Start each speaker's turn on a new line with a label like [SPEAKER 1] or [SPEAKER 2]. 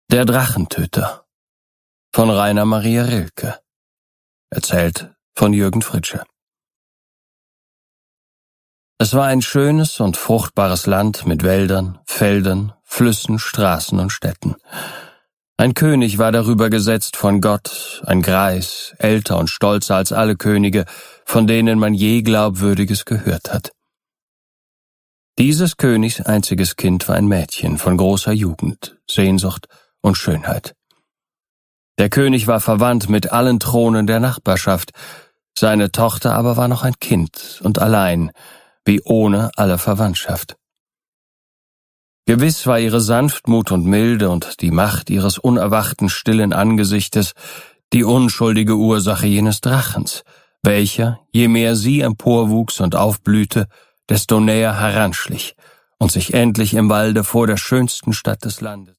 [SPEAKER 1] Der Drachentöter von Rainer Maria Rilke. Erzählt von Jürgen Fritsche. Es war ein schönes und fruchtbares Land mit Wäldern, Feldern, Flüssen, Straßen und Städten. Ein König war darüber gesetzt von Gott, ein Greis, älter und stolzer als alle Könige, von denen man je Glaubwürdiges gehört hat. Dieses Königs einziges Kind war ein Mädchen von großer Jugend, Sehnsucht und Schönheit. Der König war verwandt mit allen Thronen der Nachbarschaft, seine Tochter aber war noch ein Kind und allein, wie ohne alle Verwandtschaft. Gewiss war ihre Sanftmut und Milde und die Macht ihres unerwachten, stillen Angesichtes die unschuldige Ursache jenes Drachens, welcher, je mehr sie emporwuchs und aufblühte, desto näher heranschlich und sich endlich im Walde vor der schönsten Stadt des Landes